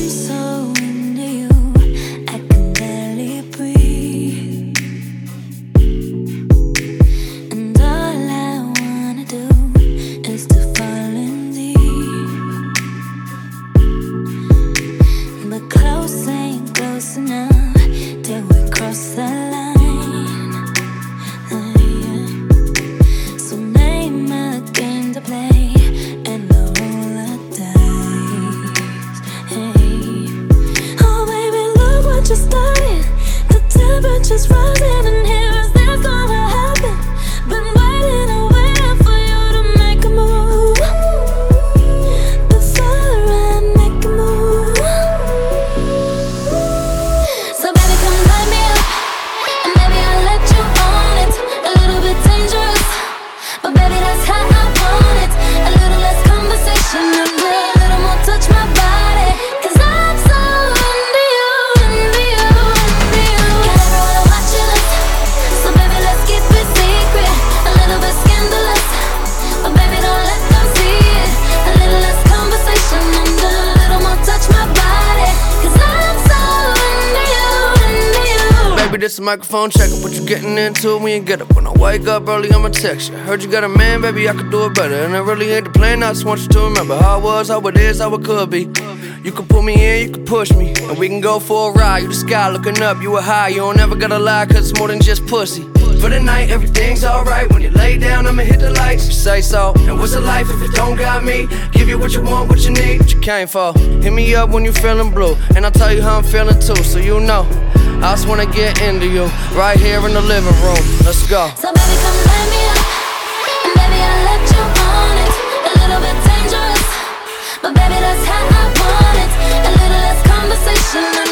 so into you, I can barely breathe. And all I wanna do is to fall in deep. But close ain't close enough till we cross the line. So name a game to play and I'll roll the dice. Oh baby, look what you started. The temperature's rising and here is this gonna happen. Been waiting and waiting for you to make a move. Before I make a move. So baby, come light me up, and maybe I'll let you own it. A little bit dangerous, but baby, that's how I want it. A little less conversation and a little more touch my body. Cause I'm so into you, into you, into you. Got everyone watching us, so baby, let's keep it secret. A little bit scandalous, but baby, don't let them see it. A little less conversation and a little more touch my body. Cause I'm so into you, into you. Baby, this a microphone checker. What you getting into when you get up? When I wake up early, I'ma text you. Heard you got a man, baby, I could do it better. And I really ain't the plan, I just want you to remember how it was, how it is, how it could be. You can pull me in, you can push me, and we can go for a ride. You the sky looking up, you a high. You don't ever gotta lie, cause it's more than just pussy. For the night, everything's alright. When you lay down, I'ma hit the lights. You say so, and what's a life if it don't got me? Give you what you want, what you need, what you came for. Hit me up when you feeling blue, and I'll tell you how I'm feeling too, so you know I just wanna get into you, right here in the living room. Let's go. So baby, come light me up, and baby, I'll let you own it. A little bit dangerous, but baby, that's how I want it. A little less conversation.